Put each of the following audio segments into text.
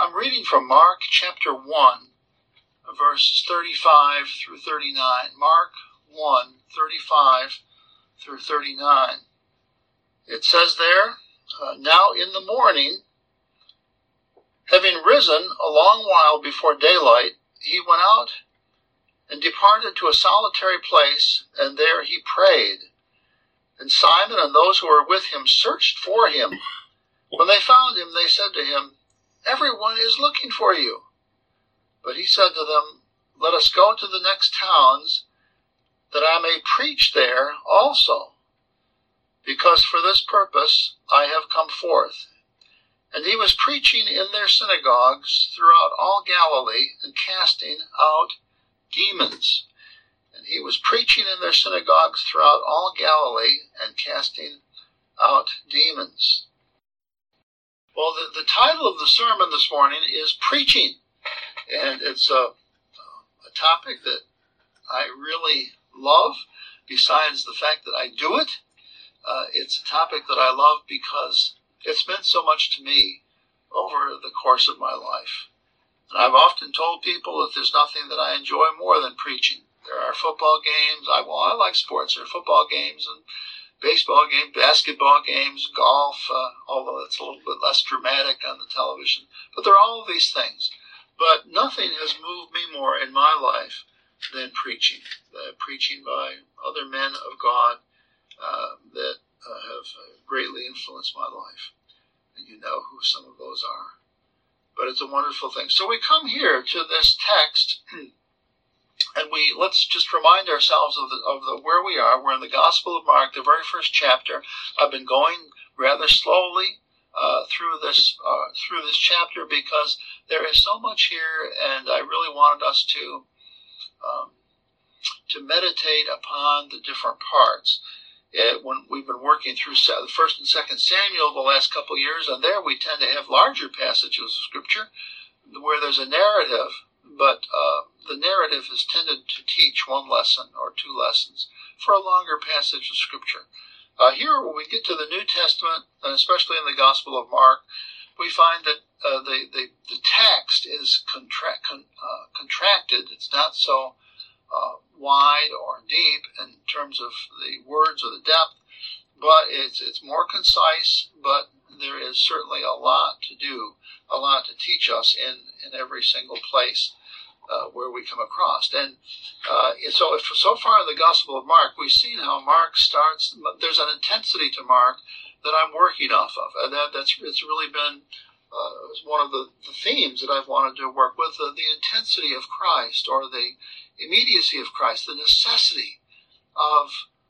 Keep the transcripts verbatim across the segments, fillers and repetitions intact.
I'm reading from Mark chapter one, verses thirty-five through thirty-nine. Mark one, thirty-five through thirty-nine. It says there, uh, Now in the morning, having risen a long while before daylight, he went out and departed to a solitary place, and there he prayed. And Simon and those who were with him searched for him. When they found him, they said to him, Everyone is looking for you. But he said to them, Let us go to the next towns, that I may preach there also, because for this purpose I have come forth. And he was preaching in their synagogues throughout all Galilee, and casting out demons. And he was preaching in their synagogues throughout all Galilee, and casting out demons. Well, the, the title of the sermon this morning is Preaching. And it's a, a topic that I really love, besides the fact that I do it. Uh, it's a topic that I love because it's meant so much to me over the course of my life. And I've often told people that there's nothing that I enjoy more than preaching. There are football games. I, well, I like sports. There are football games and baseball games, basketball games, golf, uh, although it's a little bit less dramatic on the television. But there are all of these things. But nothing has moved me more in my life than preaching. Uh, preaching by other men of God uh, that uh, have greatly influenced my life. And you know who some of those are. But it's a wonderful thing. So we come here to this text, and we let's just remind ourselves of the of the where we are. We're in the Gospel of Mark, the very first chapter. I've been going rather slowly uh, through this uh, through this chapter because there is so much here, and I really wanted us to um, to meditate upon the different parts. It, when we've been working through the first and second Samuel the last couple of years, and there we tend to have larger passages of Scripture where there's a narrative, but uh, the narrative has tended to teach one lesson or two lessons for a longer passage of Scripture. Uh, here, when we get to the New Testament, and especially in the Gospel of Mark, we find that uh, the, the the text is contra- con, uh, contracted. It's not so Uh, wide or deep in terms of the words or the depth, but it's it's more concise, but there is certainly a lot to do, a lot to teach us in, in every single place uh, where we come across. And uh, so if, so far in the Gospel of Mark, we've seen how Mark starts, there's an intensity to Mark that I'm working off of, and that, that's it's really been uh, one of the, the themes that I've wanted to work with, uh, the intensity of Christ, or the immediacy of Christ, the necessity of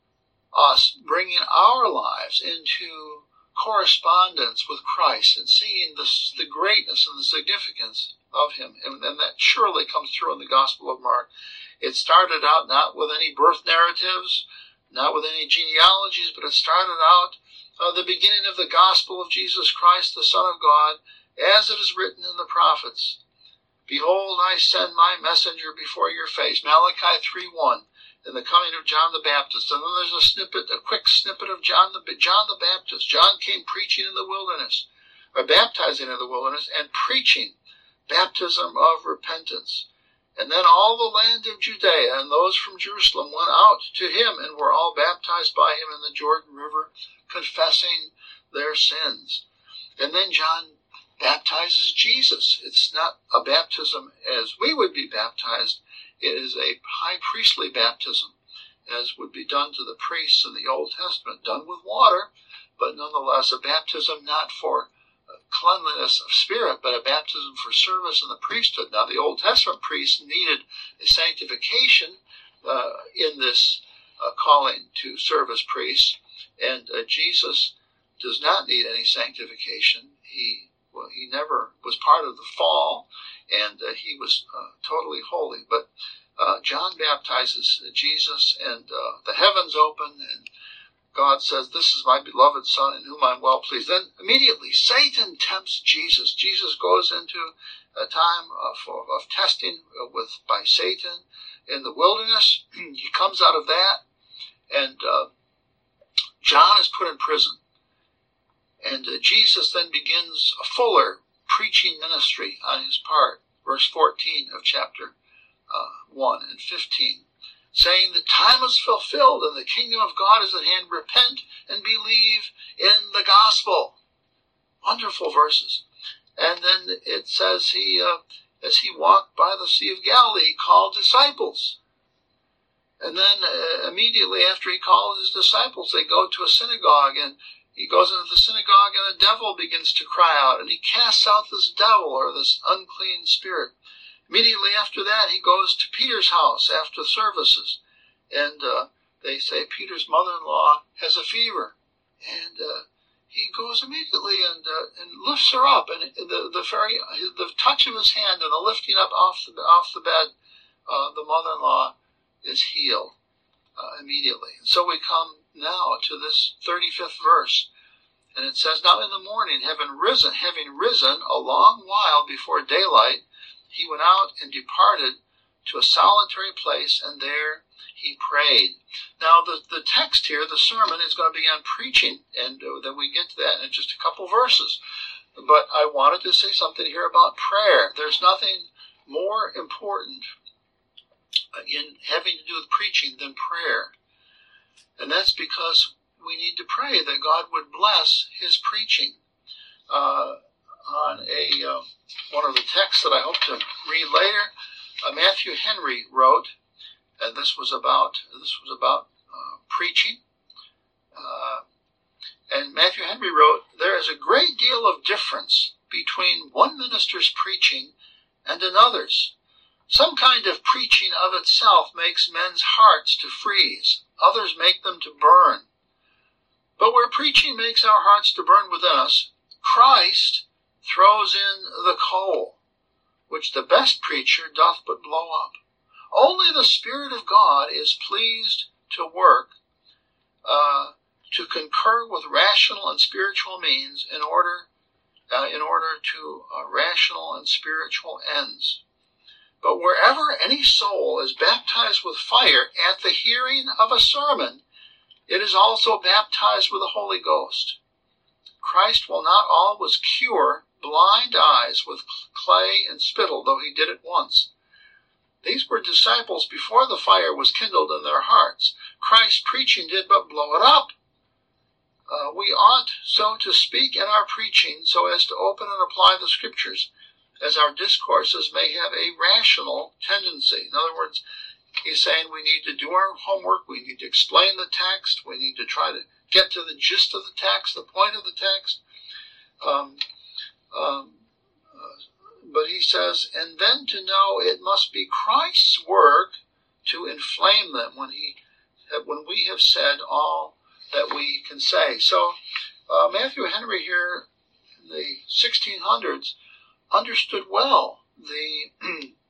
us bringing our lives into correspondence with Christ and seeing the, the greatness and the significance of him. And, and that surely comes through in the Gospel of Mark. It started out not with any birth narratives, not with any genealogies, but it started out uh, the beginning of the gospel of Jesus Christ, the Son of God, as it is written in the prophets. Behold, I send my messenger before your face. Malachi three one, in the coming of John the Baptist. And then there's a snippet, a quick snippet of John the, John the Baptist. John came preaching in the wilderness, or baptizing in the wilderness, and preaching baptism of repentance. And then all the land of Judea and those from Jerusalem went out to him and were all baptized by him in the Jordan River, confessing their sins. And then John baptizes Jesus. It's not a baptism as we would be baptized. It is a high priestly baptism, as would be done to the priests in the Old Testament, done with water, but nonetheless a baptism not for cleanliness of spirit, but a baptism for service in the priesthood. Now, the Old Testament priests needed a sanctification uh, in this uh, calling to serve as priests, and uh, Jesus does not need any sanctification. He Well, he never was part of the fall, and uh, he was uh, totally holy. But uh, John baptizes Jesus, and uh, the heavens open, and God says, "This is my beloved Son, in whom I'm well pleased." Then immediately Satan tempts Jesus. Jesus goes into a time of, of testing with by Satan in the wilderness. He comes out of that, and uh, John is put in prison. And uh, Jesus then begins a fuller preaching ministry on his part. Verse fourteen of chapter uh, one and fifteen. Saying, the time is fulfilled and the kingdom of God is at hand. Repent and believe in the gospel. Wonderful verses. And then it says he, uh, as he walked by the Sea of Galilee, he called disciples. And then uh, immediately after he called his disciples, they go to a synagogue, and he goes into the synagogue, and a devil begins to cry out, and he casts out this devil, or this unclean spirit. Immediately after that, he goes to Peter's house after services, and uh, they say Peter's mother-in-law has a fever, and uh, he goes immediately and uh, and lifts her up, and the the very the touch of his hand and the lifting up off the off the bed, uh, the mother-in-law is healed uh, immediately. And so we come now to this thirty-fifth verse, and it says, now in the morning, having risen, having risen a long while before daylight, he went out and departed to a solitary place, and there he prayed. Now, the, the text here, the sermon, is going to be on preaching, and uh, then we get to that in just a couple verses. But I wanted to say something here about prayer. There's nothing more important in having to do with preaching than prayer. And that's because we need to pray that God would bless his preaching. Uh, on a uh, one of the texts that I hope to read later, uh, Matthew Henry wrote, and this was about this was about uh, preaching. Uh, and Matthew Henry wrote, there is a great deal of difference between one minister's preaching and another's. Some kind of preaching of itself makes men's hearts to freeze. Others make them to burn. But where preaching makes our hearts to burn within us, Christ throws in the coal, which the best preacher doth but blow up. Only the Spirit of God is pleased to work, uh, to concur with rational and spiritual means in order, uh, in order to uh, rational and spiritual ends. But wherever any soul is baptized with fire at the hearing of a sermon, it is also baptized with the Holy Ghost. Christ will not always cure blind eyes with clay and spittle, though he did it once. These were disciples before the fire was kindled in their hearts. Christ's preaching did but blow it up. Uh, we ought so to speak in our preaching so as to open and apply the Scriptures, as our discourses may have a rational tendency. In other words, he's saying we need to do our homework, we need to explain the text, we need to try to get to the gist of the text, the point of the text. Um, um, uh, but he says, and then to know it must be Christ's work to inflame them when he, when we have said all that we can say. So uh, Matthew Henry here in the sixteen hundreds understood well the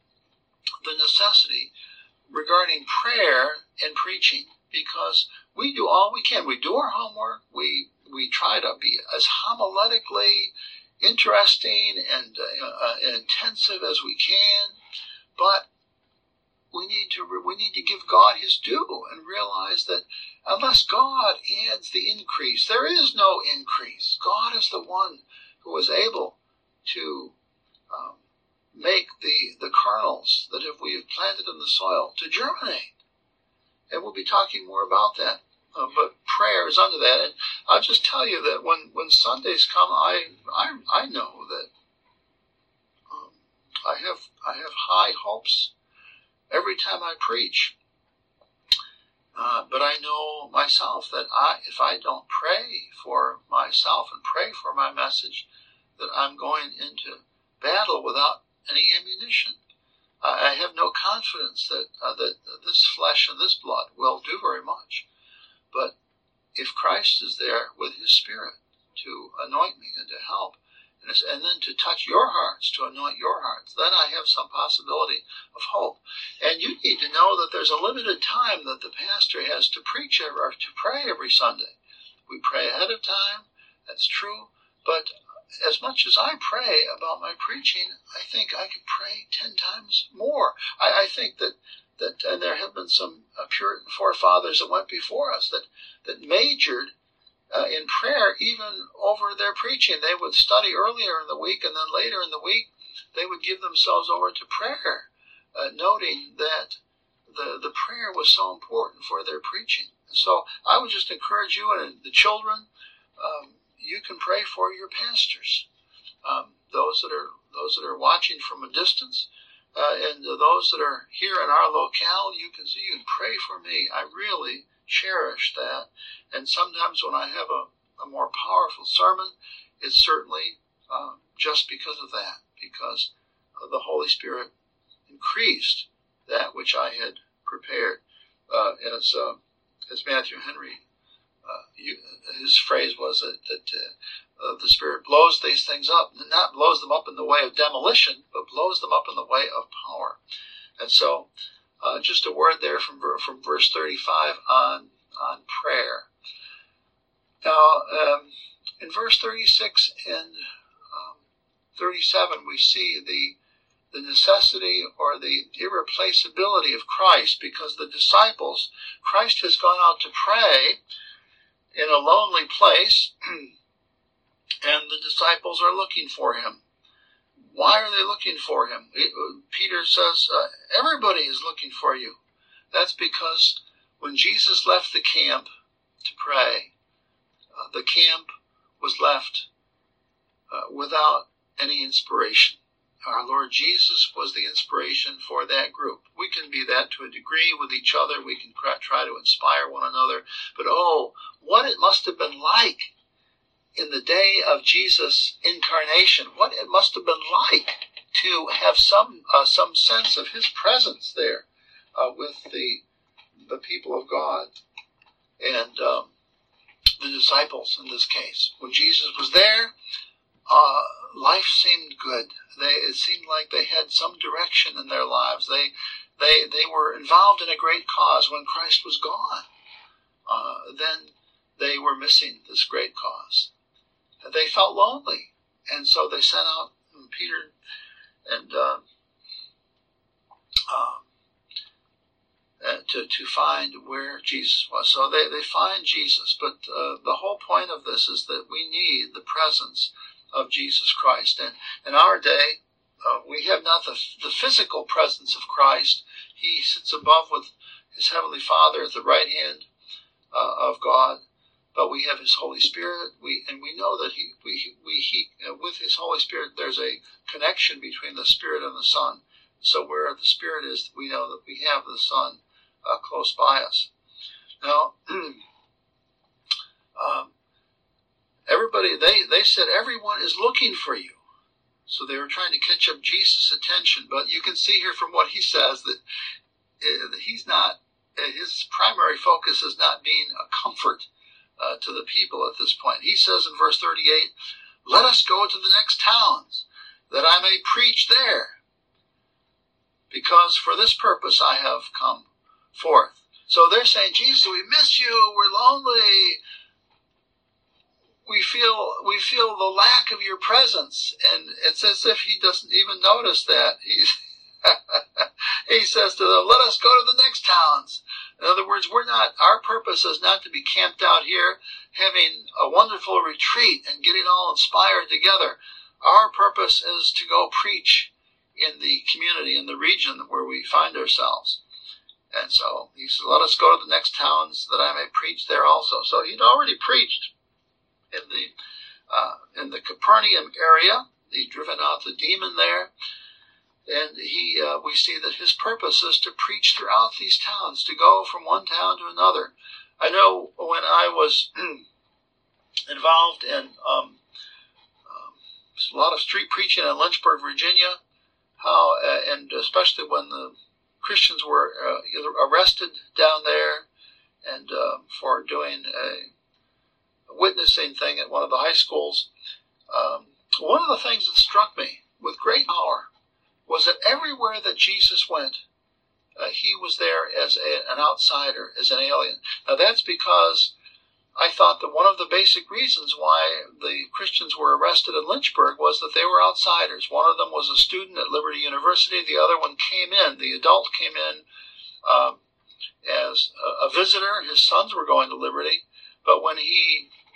the necessity regarding prayer and preaching, because we do all we can. We do our homework. We we try to be as homiletically interesting and, uh, uh, and intensive as we can, but we need to we need to give God his due and realize that unless God adds the increase, there is no increase. God is the one who is able to um, make the, the kernels that if we have planted in the soil to germinate. And we'll be talking more about that. Uh, but prayer is under that. And I'll just tell you that when, when Sundays come, I, I, I know that um, I have I have high hopes every time I preach. Uh, but I know myself that I, if I don't pray for myself and pray for my message, that I'm going into battle without any ammunition. I, I have no confidence that, uh, that this flesh and this blood will do very much. But if Christ is there with his Spirit to anoint me and to help, and, and then to touch your hearts, to anoint your hearts, then I have some possibility of hope. And you need to know that there's a limited time that the pastor has to preach or to pray every Sunday. We pray ahead of time, that's true, but as much as I pray about my preaching, I think I could pray ten times more. I, I think that, that and there have been some uh, Puritan forefathers that went before us that, that majored uh, in prayer even over their preaching. They would study earlier in the week, and then later in the week they would give themselves over to prayer, uh, noting that the, the prayer was so important for their preaching. And so I would just encourage you and the children, um, you can pray for your pastors, um, those that are those that are watching from a distance, uh, and those that are here in our locale. You can you can pray for me. I really cherish that. And sometimes when I have a, a more powerful sermon, it's certainly uh, just because of that, because uh, the Holy Spirit increased that which I had prepared. Uh, as uh, as Matthew Henry, uh, you, his phrase was that, that uh, uh, the Spirit blows these things up, not blows them up in the way of demolition, but blows them up in the way of power. And so, uh, just a word there from from verse thirty-five on on prayer. Now, um, in verse thirty-six and um, thirty-seven, we see the the necessity or the irreplaceability of Christ, because the disciples, Christ has gone out to pray in a lonely place, and the disciples are looking for him. Why are they looking for him? It, Peter says, uh, everybody is looking for you. That's because when Jesus left the camp to pray, uh, the camp was left uh, without any inspiration. Our Lord Jesus was the inspiration for that group. We can be that to a degree with each other. We can try to inspire one another. But oh, what it must have been like in the day of Jesus' incarnation. What it must have been like to have some uh, some sense of his presence there uh, with the the people of God and um, the disciples in this case. When Jesus was there, uh, life seemed good. They, it seemed like they had some direction in their lives. They, they, they were involved in a great cause. When Christ was gone, uh, then they were missing this great cause. They felt lonely, and so they sent out Peter and uh, uh, to to find where Jesus was. So they, they find Jesus, but uh, the whole point of this is that we need the presence of Jesus Christ. And in our day, uh, we have not the, the physical presence of Christ. He sits above with his heavenly Father at the right hand uh, of God. But we have his Holy Spirit. We and we know that he we we he uh, with his Holy Spirit there's a connection between the Spirit and the Son. So where the Spirit is, we know that we have the Son uh, close by us. Now, um, everybody, they, they said everyone is looking for you. So they were trying to catch up Jesus' attention. But you can see here from what he says that, uh, that he's not, uh, his primary focus is not being a comfort uh, to the people at this point. He says in verse thirty-eight, let us go to the next towns, that I may preach there, because for this purpose I have come forth. So they're saying, Jesus, we miss you, we're lonely. We feel we feel the lack of your presence, and it's as if he doesn't even notice that. He's he says to them, let us go to the next towns. In other words, we're not. Our purpose is not to be camped out here, having a wonderful retreat and getting all inspired together. Our purpose is to go preach in the community, in the region where we find ourselves. And so he said, let us go to the next towns, that I may preach there also. So he'd already preached in the uh, in the Capernaum area. He'd driven out the demon there, and he uh, we see that his purpose is to preach throughout these towns, to go from one town to another. I know when I was involved in um, um, a lot of street preaching in Lynchburg, Virginia, how uh, and especially when the Christians were uh, arrested down there, and uh, for doing a witnessing thing at one of the high schools. Um, one of the things that struck me with great power was that everywhere that Jesus went, uh, he was there as a, an outsider, as an alien. Now that's because I thought that one of the basic reasons why the Christians were arrested in Lynchburg was that they were outsiders. One of them was a student at Liberty University. The other one came in. The adult came in um, as a, a visitor. His sons were going to Liberty. But when he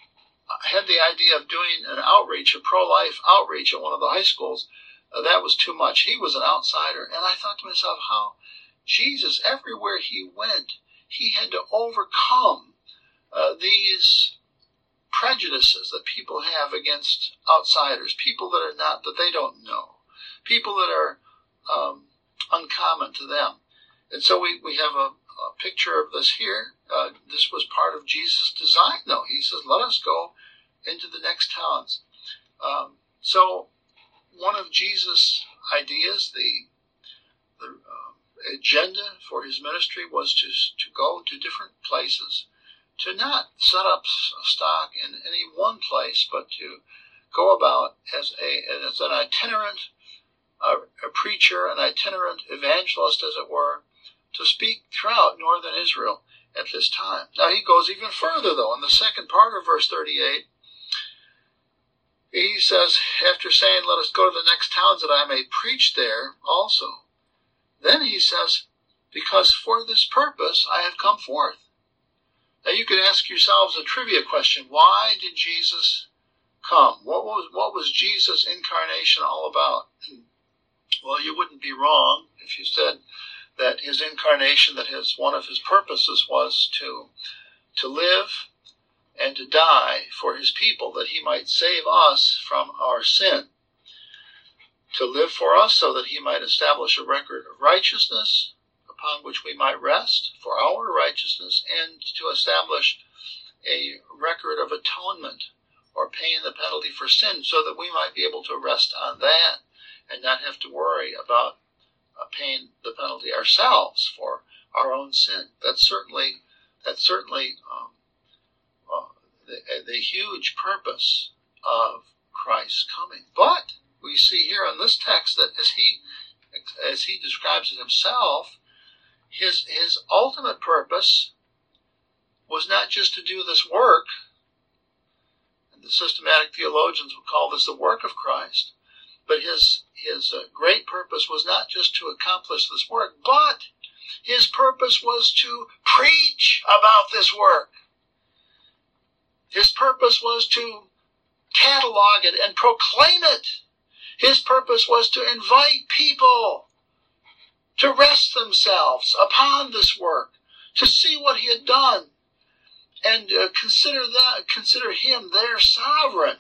had the idea of doing an outreach, a pro-life outreach at one of the high schools. Uh, that was too much. He was an outsider. And I thought to myself, how Jesus, everywhere he went, he had to overcome uh, these prejudices that people have against outsiders, people that are not, that they don't know, people that are um, uncommon to them. And so we, we have a, a picture of this here. Uh, this was part of Jesus' design, though. He says, let us go into the next towns. Um, so one of Jesus' ideas, the, the uh, agenda for his ministry was to, to go to different places, to not set up stock in any one place, but to go about as a as an itinerant uh, a preacher, an itinerant evangelist, as it were, to speak throughout northern Israel at this time. Now he goes even further, though. In the second part of verse thirty-eight, he says, after saying, let us go to the next towns that I may preach there also. Then he says, because for this purpose I have come forth. Now you could ask yourselves a trivia question. Why did Jesus come? What was, what was Jesus' incarnation all about? Well, you wouldn't be wrong if you said that his incarnation, that his one of his purposes was to, to live and to die for his people, that he might save us from our sin. To live for us so that he might establish a record of righteousness upon which we might rest for our righteousness, and to establish a record of atonement or paying the penalty for sin so that we might be able to rest on that and not have to worry about uh, paying the penalty ourselves for our own sin. That's certainly, that's certainly um, uh, the, the huge purpose of Christ's coming. But we see here in this text that as he, as he describes it himself, His, his ultimate purpose was not just to do this work, and the systematic theologians would call this the work of Christ, but his, his uh, great purpose was not just to accomplish this work, but his purpose was to preach about this work. His purpose was to catalog it and proclaim it. His purpose was to invite people to rest themselves upon this work, to see what he had done, and uh, consider that, consider him their sovereign,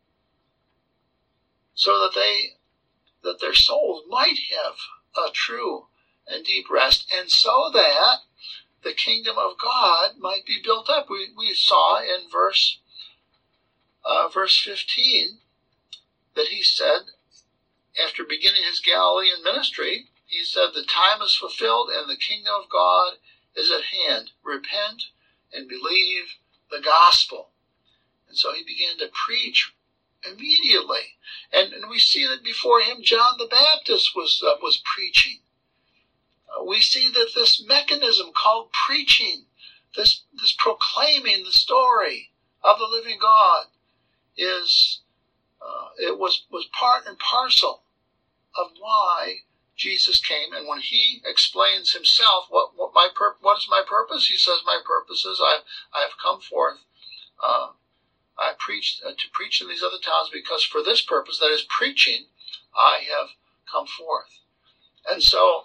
so that they, that their souls might have a true and deep rest, and so that the kingdom of God might be built up. We we saw in verse uh, verse fifteen that he said, after beginning his Galilean ministry, he said, the time is fulfilled and the kingdom of God is at hand. Repent and believe the gospel. And so he began to preach immediately. And, and we see that before him, John the Baptist was, uh, was preaching. Uh, we see that this mechanism called preaching, this, this proclaiming the story of the living God, is, uh, it was, was part and parcel of why Jesus came. And when he explains himself, what, what my pur- what is my purpose? He says, my purpose is I, I have come forth, uh, I preached uh, to preach in these other towns because for this purpose, that is preaching, I have come forth. And so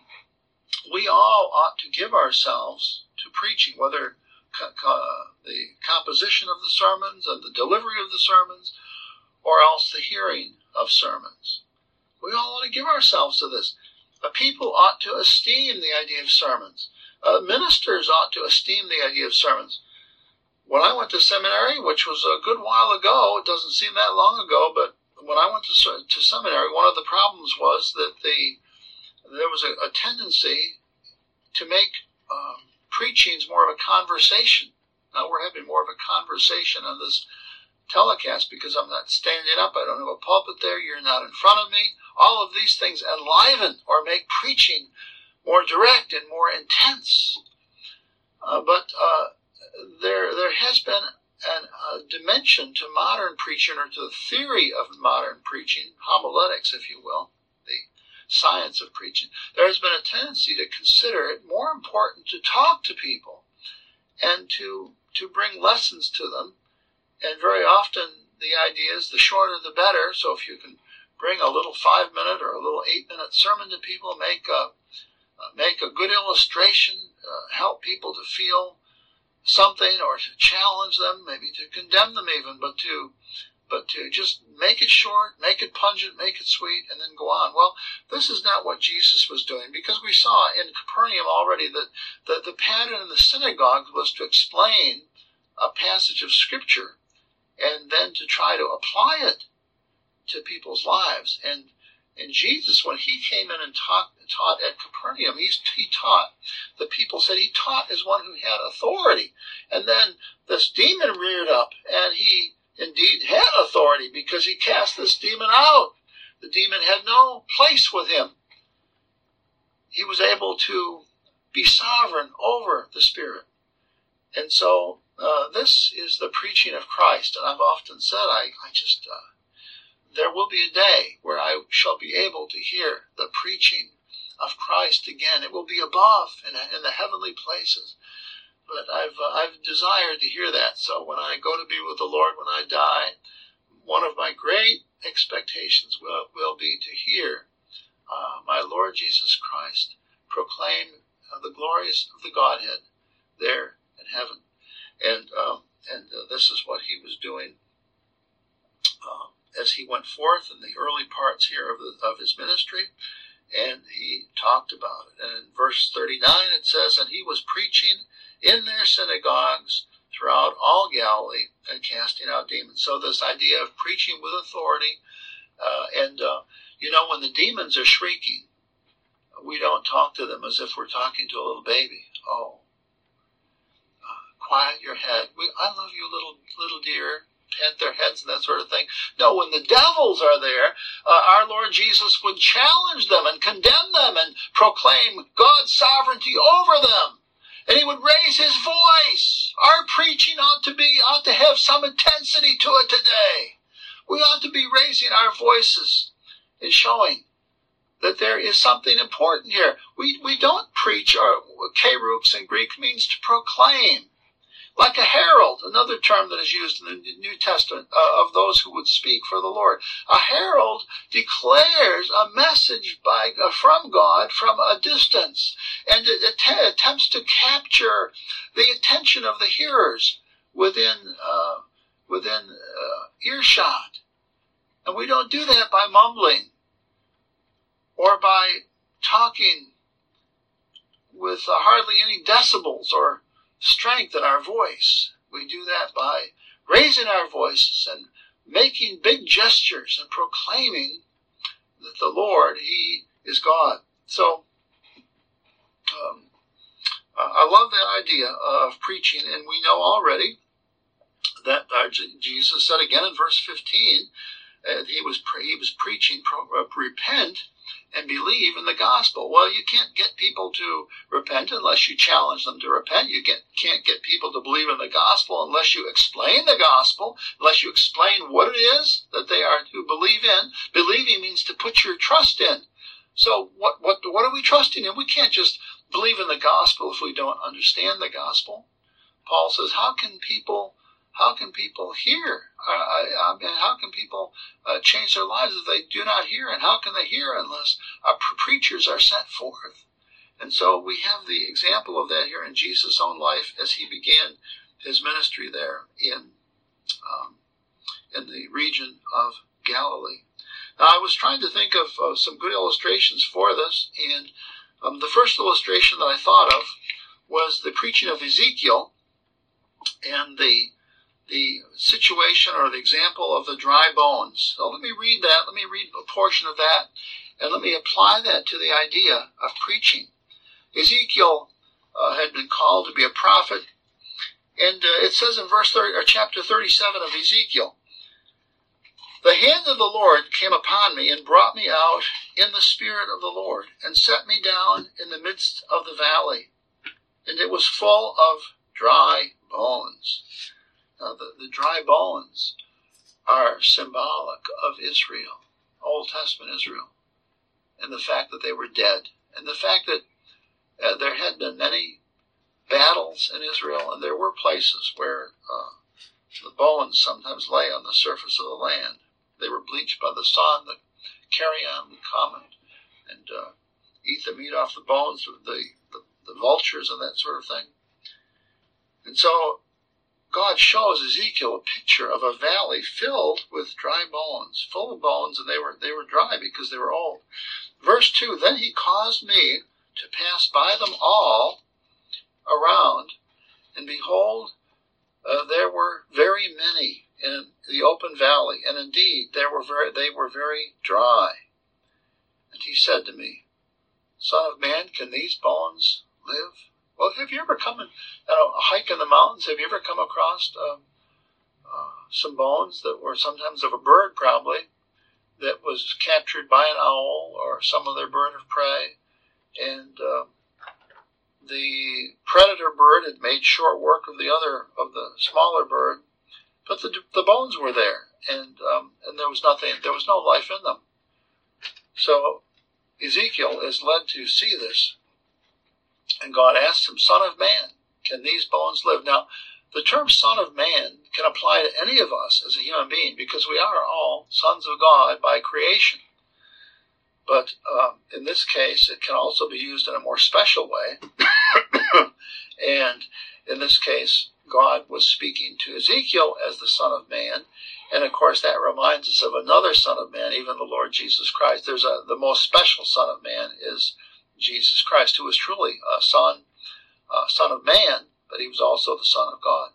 we all ought to give ourselves to preaching, whether co- co- the composition of the sermons and the delivery of the sermons, or else the hearing of sermons. We all ought to give ourselves to this. Uh, people ought to esteem the idea of sermons. Uh, ministers ought to esteem the idea of sermons. When I went to seminary, which was a good while ago, it doesn't seem that long ago, but when I went to, to seminary, one of the problems was that the there was a, a tendency to make um, preachings more of a conversation. Now we're having more of a conversation on this telecast because I'm not standing up. I don't have a pulpit there. You're not in front of me. All of these things enliven or make preaching more direct and more intense. Uh, but uh, there there has been an, a dimension to modern preaching, or to the theory of modern preaching, homiletics, if you will, the science of preaching. There has been a tendency to consider it more important to talk to people and to to bring lessons to them and very often the idea is the shorter the better. So if you can bring a little five-minute or a little eight-minute sermon to people, make a, uh, make a good illustration, uh, help people to feel something or to challenge them, maybe to condemn them even, but to but to just make it short, make it pungent, make it sweet, and then go on. Well, this is not what Jesus was doing, because we saw in Capernaum already that the, the pattern in the synagogue was to explain a passage of Scripture and then to try to apply it to people's lives. And and Jesus, when he came in and taught, taught at Capernaum, he, he taught, the people said he taught as one who had authority. And then this demon reared up, and he indeed had authority because he cast this demon out. The demon had no place with him. He was able to be sovereign over the spirit. And so uh, this is the preaching of Christ. And I've often said, I, I just... Uh, there will be a day where I shall be able to hear the preaching of Christ again. It will be above in, in the heavenly places. But I've uh, I've desired to hear that. So when I go to be with the Lord, when I die, one of my great expectations will, will be to hear uh, my Lord Jesus Christ proclaim uh, the glories of the Godhead there in heaven. And, um, and uh, this is what he was doing Uh, as he went forth in the early parts here of, the, of his ministry, and he talked about it. And in verse thirty-nine it says, and he was preaching in their synagogues throughout all Galilee and casting out demons. So this idea of preaching with authority, uh, and uh, you know, when the demons are shrieking, we don't talk to them as if we're talking to a little baby. Oh, uh, quiet your head. We, I love you, little little dear. Pant their heads and that sort of thing. No, when the devils are there, uh, our Lord Jesus would challenge them and condemn them and proclaim God's sovereignty over them. And he would raise his voice. Our preaching ought to be, ought to have some intensity to it today. We ought to be raising our voices and showing that there is something important here. We, we don't preach, or kerux in Greek means to proclaim. Like a herald, another term that is used in the New Testament uh, of those who would speak for the Lord. A herald declares a message by uh, from God from a distance, and it att- attempts to capture the attention of the hearers within uh, within uh, earshot. And we don't do that by mumbling or by talking with uh, hardly any decibels or strength in our voice. We do that by raising our voices and making big gestures and proclaiming that the Lord, he is God. So um, I love that idea of preaching, and we know already that uh, Jesus said again in verse fifteen, uh, he was pre- he was preaching, pro- uh, repent and believe in the gospel. Well, you can't get people to repent unless you challenge them to repent. You get, can't get people to believe in the gospel unless you explain the gospel, unless you explain what it is that they are to believe in. Believing means to put your trust in. So what, what, what are we trusting in? We can't just believe in the gospel if we don't understand the gospel. Paul says, how can people How can people hear? Uh, I, I mean, how can people uh, change their lives if they do not hear? And how can they hear unless uh, preachers are sent forth? And so we have the example of that here in Jesus' own life as he began his ministry there in um, in the region of Galilee. Now, I was trying to think of uh, some good illustrations for this, and um, the first illustration that I thought of was the preaching of Ezekiel and the the situation or the example of the dry bones. So let me read that. Let me read a portion of that, and let me apply that to the idea of preaching. Ezekiel uh, had been called to be a prophet, and uh, it says in verse thirty, or chapter thirty-seven of Ezekiel, the hand of the Lord came upon me and brought me out in the spirit of the Lord and set me down in the midst of the valley, and it was full of dry bones. Now, the, the dry bones are symbolic of Israel, Old Testament Israel, and the fact that they were dead, and the fact that uh, there had been many battles in Israel, and there were places where uh, The bones sometimes lay on the surface of the land. They were bleached by the sun. The carrion would come and, and uh, eat the meat off the bones of the, the, the vultures and that sort of thing. And so God shows Ezekiel a picture of a valley filled with dry bones, full of bones, and they were they were dry because they were old. Verse two, then he caused me to pass by them all around, and behold, uh, there were very many in the open valley, and indeed there were very, they were very dry. And he said to me, Son of man, can these bones live? Well, have you ever come and you know, hike in the mountains? Have you ever come across um, uh, some bones that were sometimes of a bird, probably, that was captured by an owl or some other bird of prey, and uh, the predator bird had made short work of the other of the smaller bird, but the the bones were there, and um, and there was nothing, there was no life in them. So Ezekiel is led to see this. And God asked him, Son of man, can these bones live? Now, the term Son of Man can apply to any of us as a human being because we are all sons of God by creation. But um, in this case, it can also be used in a more special way. And in this case, God was speaking to Ezekiel as the Son of Man. And of course, that reminds us of another Son of Man, even the Lord Jesus Christ. There's a, the most special Son of Man is Jesus Christ, who was truly a son, uh, son of man, but he was also the Son of God.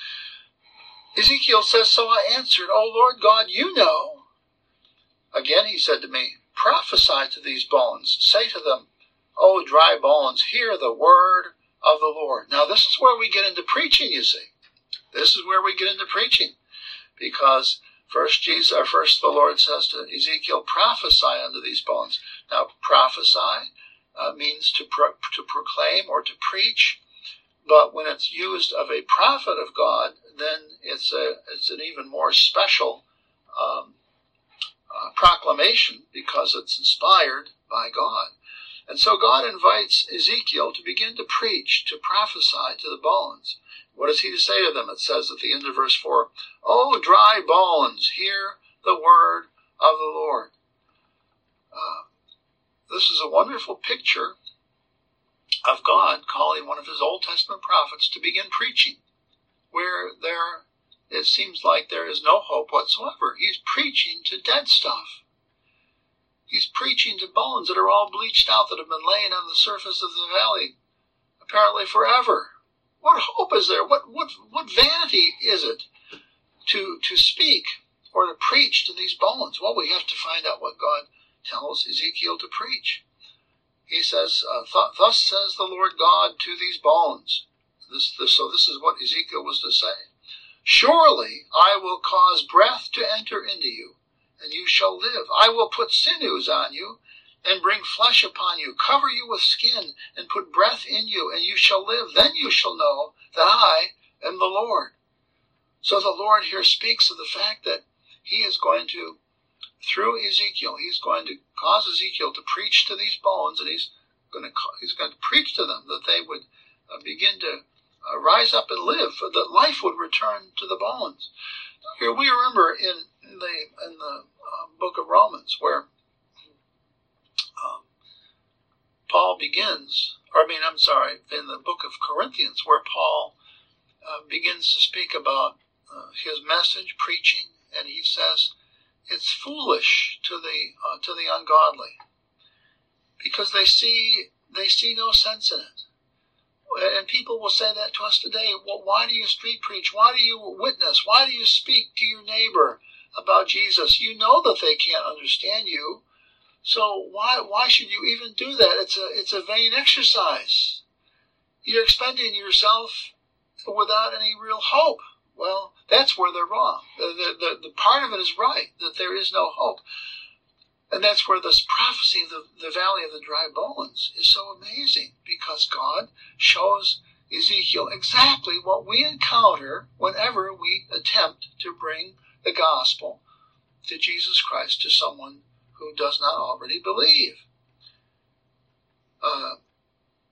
Ezekiel says, so I answered, O Lord God, you know. Again he said to me, prophesy to these bones. Say to them, O dry bones, hear the word of the Lord. Now this is where we get into preaching, you see. This is where we get into preaching. Because first Jesus, or first the Lord says to Ezekiel, prophesy unto these bones. Now prophesy Uh, means to pro- to proclaim or to preach, but when it's used of a prophet of God, then it's a it's an even more special um, uh, proclamation because it's inspired by God. And so God invites Ezekiel to begin to preach, to prophesy to the bones. What is he to say to them? It says at the end of verse four, O dry bones, hear the word of the Lord. Uh, This is a wonderful picture of God calling one of his Old Testament prophets to begin preaching, where there, it seems like there is no hope whatsoever. He's preaching to dead stuff. He's preaching to bones that are all bleached out, that have been laying on the surface of the valley, apparently forever. What hope is there? What what what vanity is it to to speak or to preach to these bones? Well, we have to find out what God tells Ezekiel to preach. He says, uh, th- thus says the Lord God to these bones. This, this, so this is what Ezekiel was to say. Surely I will cause breath to enter into you, and you shall live. I will put sinews on you, and bring flesh upon you, cover you with skin, and put breath in you, and you shall live. Then you shall know that I am the Lord. So the Lord here speaks of the fact that he is going to, through Ezekiel, he's going to cause Ezekiel to preach to these bones, and he's going to he's going to preach to them that they would uh, begin to uh, rise up and live, that life would return to the bones. Here we remember in, in the in the uh, book of Romans where um, Paul begins, or I mean, I'm sorry, in the book of Corinthians where Paul uh, begins to speak about uh, his message, preaching, and he says, it's foolish to the uh, to the ungodly because they see they see no sense in it. And people will say that to us today. Well, why do you street preach? Why do you witness? Why do you speak to your neighbor about Jesus? You know that they can't understand you, so why why should you even do that? It's a it's a vain exercise. You're expending yourself without any real hope. Well, that's where they're wrong. The, the, the, the part of it is right, that there is no hope. And that's where this prophecy of the, the valley of the dry bones is so amazing, because God shows Ezekiel exactly what we encounter whenever we attempt to bring the gospel to Jesus Christ to someone who does not already believe. Uh,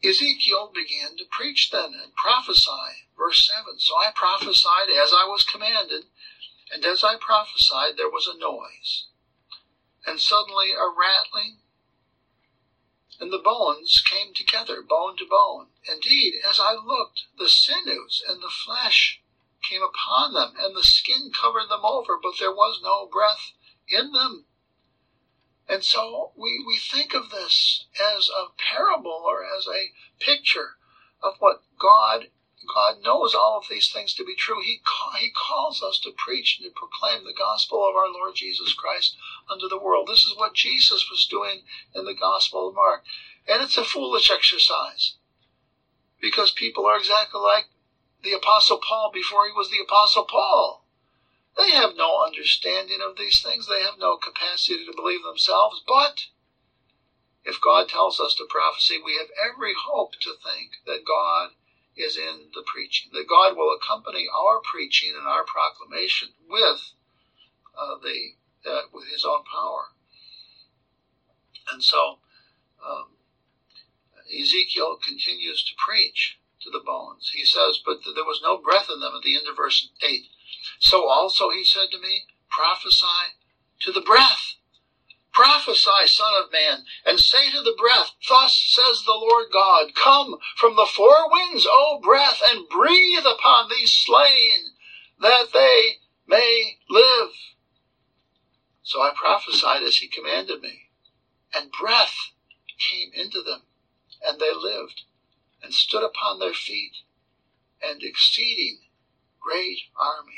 Ezekiel began to preach then and prophesy. Verse seven, so I prophesied as I was commanded, and as I prophesied there was a noise, and suddenly a rattling, and the bones came together, bone to bone. Indeed, as I looked, the sinews and the flesh came upon them, and the skin covered them over, but there was no breath in them. And so we, we think of this as a parable or as a picture of what God, God knows all of these things to be true. He, call, he calls us to preach and to proclaim the gospel of our Lord Jesus Christ unto the world. This is what Jesus was doing in the Gospel of Mark. And it's a foolish exercise, because people are exactly like the Apostle Paul before he was the Apostle Paul. They have no understanding of these things. They have no capacity to believe themselves. But if God tells us to prophesy, we have every hope to think that God is in the preaching, that God will accompany our preaching and our proclamation with uh, the uh, with His own power. And so um, Ezekiel continues to preach to the bones. He says, but there was no breath in them at the end of verse eight. So also he said to me, prophesy to the breath. Prophesy, son of man, and say to the breath, thus says the Lord God, come from the four winds, O breath, and breathe upon these slain, that they may live. So I prophesied as he commanded me, and breath came into them, and they lived, and stood upon their feet, an exceeding great army.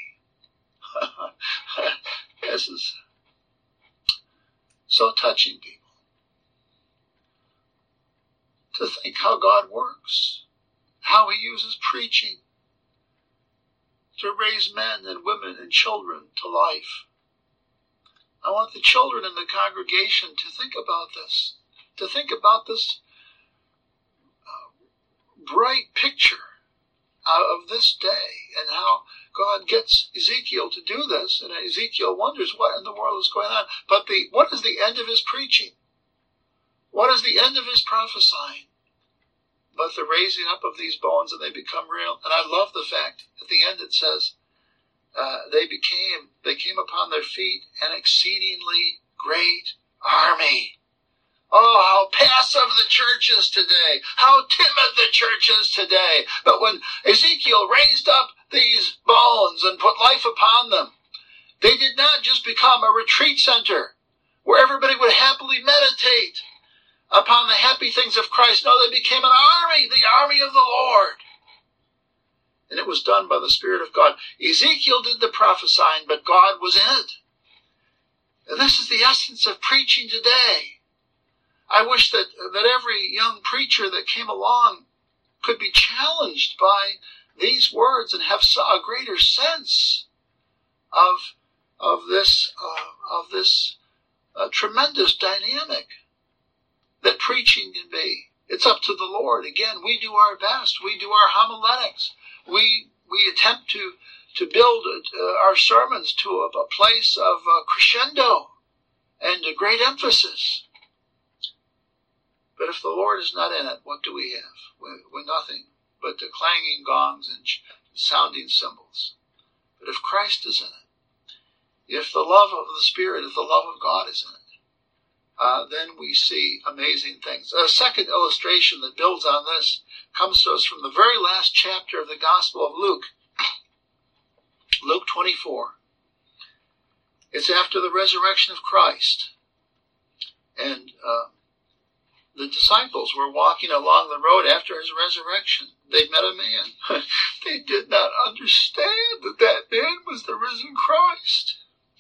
This is so touching, people, to think how God works, how He uses preaching to raise men and women and children to life. I want the children in the congregation to think about this, to think about this uh, bright picture of this day, and how God gets Ezekiel to do this, and Ezekiel wonders what in the world is going on. But the what is the end of his preaching? What is the end of his prophesying? But the raising up of these bones, and they become real. And I love the fact at the end it says, uh, they became, they came upon their feet an exceedingly great army. Oh, how passive the church is today. How timid the church is today. But when Ezekiel raised up these bones and put life upon them, they did not just become a retreat center where everybody would happily meditate upon the happy things of Christ. No, they became an army, the army of the Lord. And it was done by the Spirit of God. Ezekiel did the prophesying, but God was in it. And this is the essence of preaching today. I wish that, that every young preacher that came along could be challenged by these words and have a greater sense of, of this, uh, of this uh, tremendous dynamic that preaching can be. It's up to the Lord. Again, we do our best. We do our homiletics. We, we attempt to, to build uh, our sermons to a, a place of uh, crescendo and a great emphasis. But if the Lord is not in it, what do we have? We're, we're nothing but the clanging gongs and sounding cymbals. But if Christ is in it, if the love of the Spirit, if the love of God is in it, uh, then we see amazing things. A second illustration that builds on this comes to us from the very last chapter of the Gospel of Luke, Luke twenty-four. It's after the resurrection of Christ. And uh, the disciples were walking along the road after his resurrection. They met a man. They did not understand that that man was the risen Christ.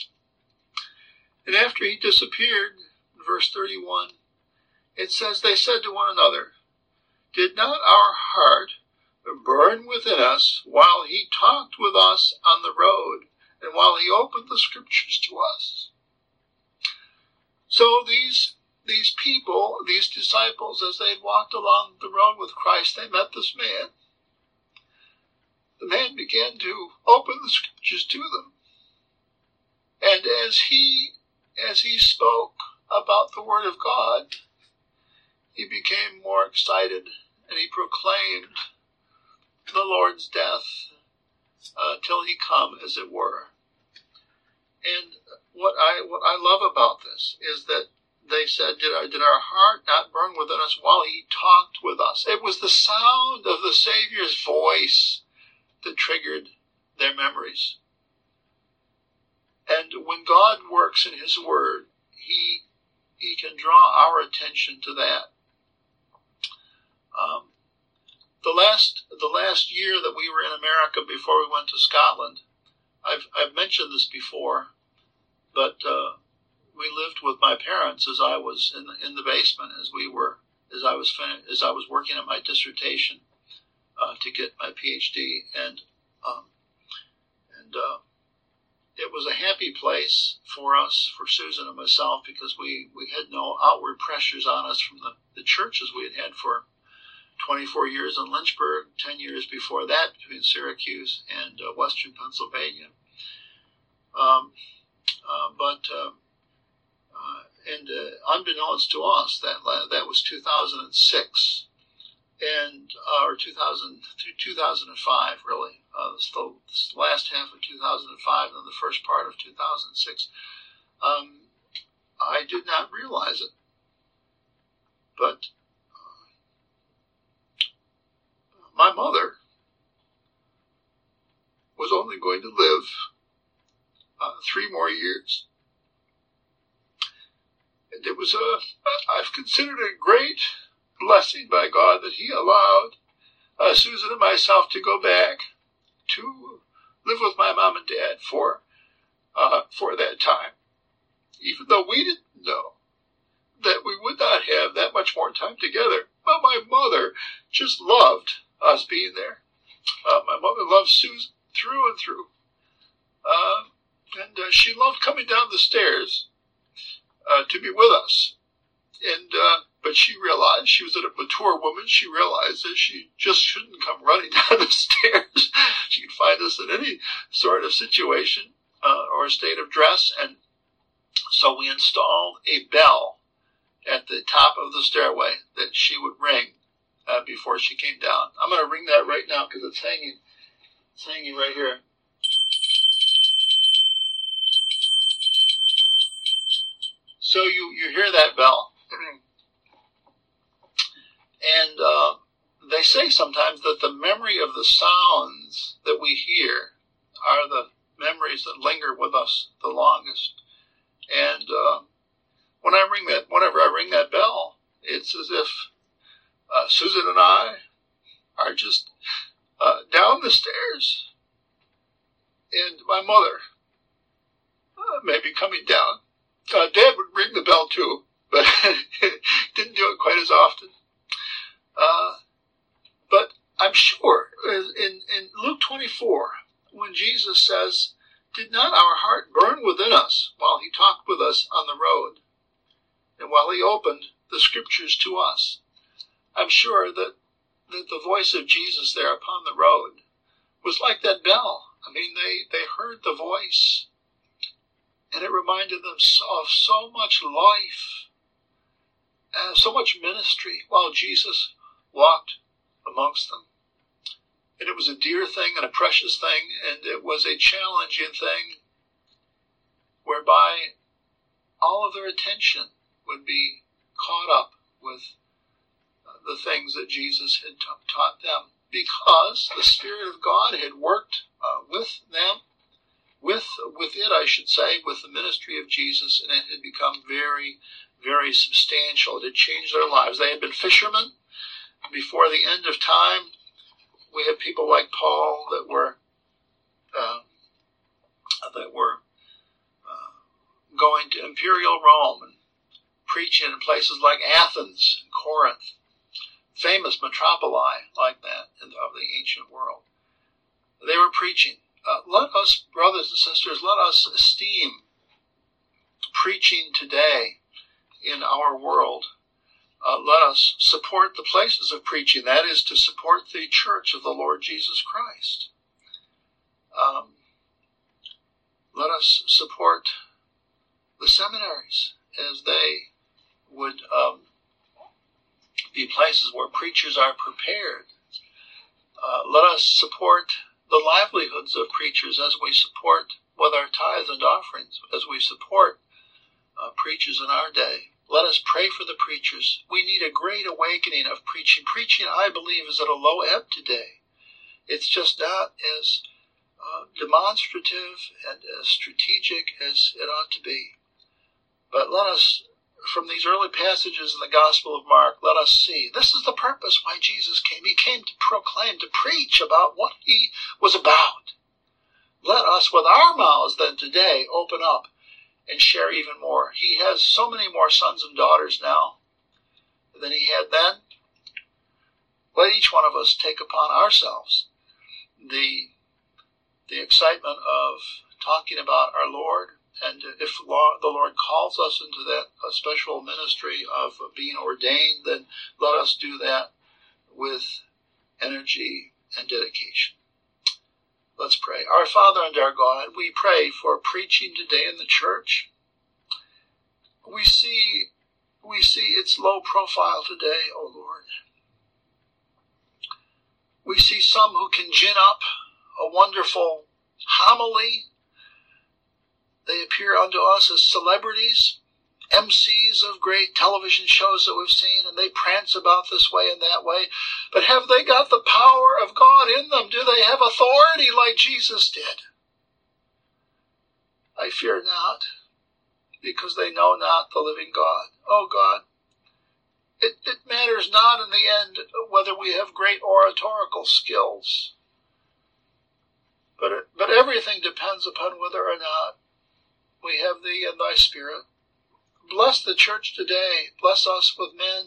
And after he disappeared, verse thirty-one, it says, they said to one another, did not our heart burn within us while he talked with us on the road and while he opened the scriptures to us? So these These people, these disciples, as they walked along the road with Christ, they met this man. The man began to open the scriptures to them. And as he, as he spoke about the Word of God, he became more excited and he proclaimed the Lord's death uh, till he come, as it were. And what I what I love about this is that they said, did our, did our heart not burn within us while he talked with us? It was the sound of the Savior's voice that triggered their memories. And when God works in his word, he he can draw our attention to that. Um, the last the last year that we were in America before we went to Scotland, I've I've mentioned this before, but uh, we lived with my parents as I was in the, in the basement as we were as I was fin- as I was working at my dissertation uh, to get my PhD, and um, and uh, it was a happy place for us, for Susan and myself, because we, we had no outward pressures on us from the, the churches we had had for twenty-four years in Lynchburg, ten years before that between Syracuse and uh, Western Pennsylvania. Um, uh, but uh, uh, and uh, unbeknownst to us, that that was two thousand six, and uh, or two thousand through two thousand five, really. Uh, the last half of two thousand five and the first part of two thousand six. Um, I did not realize it, but uh, my mother was only going to live uh, three more years. And it was a, I've considered it a great blessing by God that he allowed uh, Susan and myself to go back to live with my mom and dad for uh, for that time, even though we didn't know that we would not have that much more time together. But my mother just loved us being there. Uh, my mother loved Susan through and through, uh, and uh, she loved coming down the stairs uh, to be with us. And uh, but she realized, she was a mature woman, she realized that she just shouldn't come running down the stairs. She could find us in any sort of situation uh, or state of dress. And so we installed a bell at the top of the stairway that she would ring uh, before she came down. I'm going to ring that right now because it's hanging, it's hanging right here. So you, you hear that bell. And uh, they say sometimes that the memory of the sounds that we hear are the memories that linger with us the longest. And uh, when I ring that, whenever I ring that bell, it's as if uh, Susan and I are just uh, down the stairs, and my mother uh, may be coming down. Uh, Dad would ring the bell too, but didn't do it quite as often. Uh, but I'm sure in, in Luke twenty-four, when Jesus says, did not our heart burn within us while he talked with us on the road and while he opened the scriptures to us? I'm sure that, that the voice of Jesus there upon the road was like that bell. I mean, they, they heard the voice, and it reminded them of so much life and so much ministry while Jesus walked amongst them. And it was a dear thing and a precious thing, and it was a challenging thing whereby all of their attention would be caught up with the things that Jesus had ta- taught them, because the Spirit of God had worked uh, with them, with with it, I should say, with the ministry of Jesus, and it had become very, very substantial. It had changed their lives. They had been fishermen before the end of time. We had people like Paul that were uh, that were uh, going to imperial Rome and preaching in places like Athens and Corinth, famous metropoli like that in the, of the ancient world. They were preaching. Uh, let us, brothers and sisters, let us esteem preaching today in our world. Uh, let us support the places of preaching. That is to support the church of the Lord Jesus Christ. Um, let us support the seminaries as they would um, be places where preachers are prepared. Uh, let us support the livelihoods of preachers as we support with our tithes and offerings, as we support uh, preachers in our day. Let us pray for the preachers. We need a great awakening of preaching. Preaching, I believe, is at a low ebb today. It's just not as uh, demonstrative and as strategic as it ought to be. But let us, from these early passages in the Gospel of Mark, let us see. This is the purpose why Jesus came. He came to proclaim, to preach about what he was about. Let us, with our mouths then today, open up and share even more. He has so many more sons and daughters now than he had then. Let each one of us take upon ourselves the, the excitement of talking about our Lord. And if the Lord calls us into that special ministry of being ordained, then let us do that with energy and dedication. Let's pray. Our Father and our God, we pray for preaching today in the church. We see, we see its low profile today, O Lord. We see some who can gin up a wonderful homily. They appear unto us as celebrities, M Cs of great television shows that we've seen, and they prance about this way and that way. But have they got the power of God in them? Do they have authority like Jesus did? I fear not, because they know not the living God. Oh God, it, it matters not in the end whether we have great oratorical skills, but, it, but everything depends upon whether or not we have thee and thy Spirit. Bless the church today. Bless us with men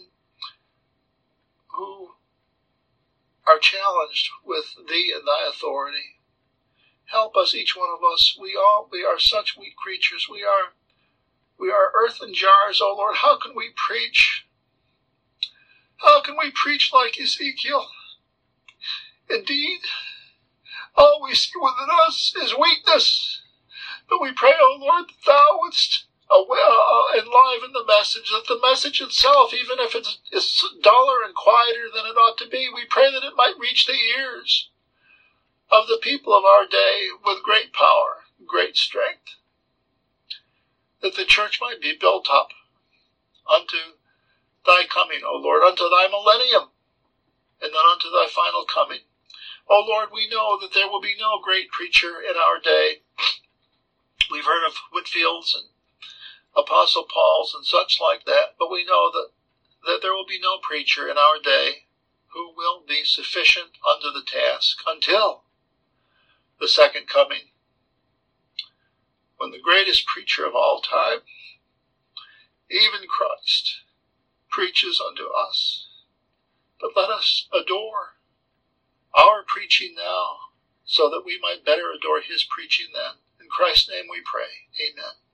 who are challenged with thee and thy authority. Help us, each one of us. We all we are such weak creatures. We are we are earthen jars, O Lord. How can we preach? How can we preach like Ezekiel? Indeed, all we see within us is weakness. But we pray, O Lord, that thou wouldst uh, uh, enliven the message, that the message itself, even if it's, it's duller and quieter than it ought to be, we pray that it might reach the ears of the people of our day with great power, great strength, that the church might be built up unto thy coming, O Lord, unto thy millennium, and then unto thy final coming. O Lord, we know that there will be no great preacher in our day. We've heard of Whitfields and Apostle Pauls and such like that, but we know that, that there will be no preacher in our day who will be sufficient unto the task until the second coming, when the greatest preacher of all time, even Christ, preaches unto us. But let us adore our preaching now, so that we might better adore his preaching then. In Christ's name we pray. Amen.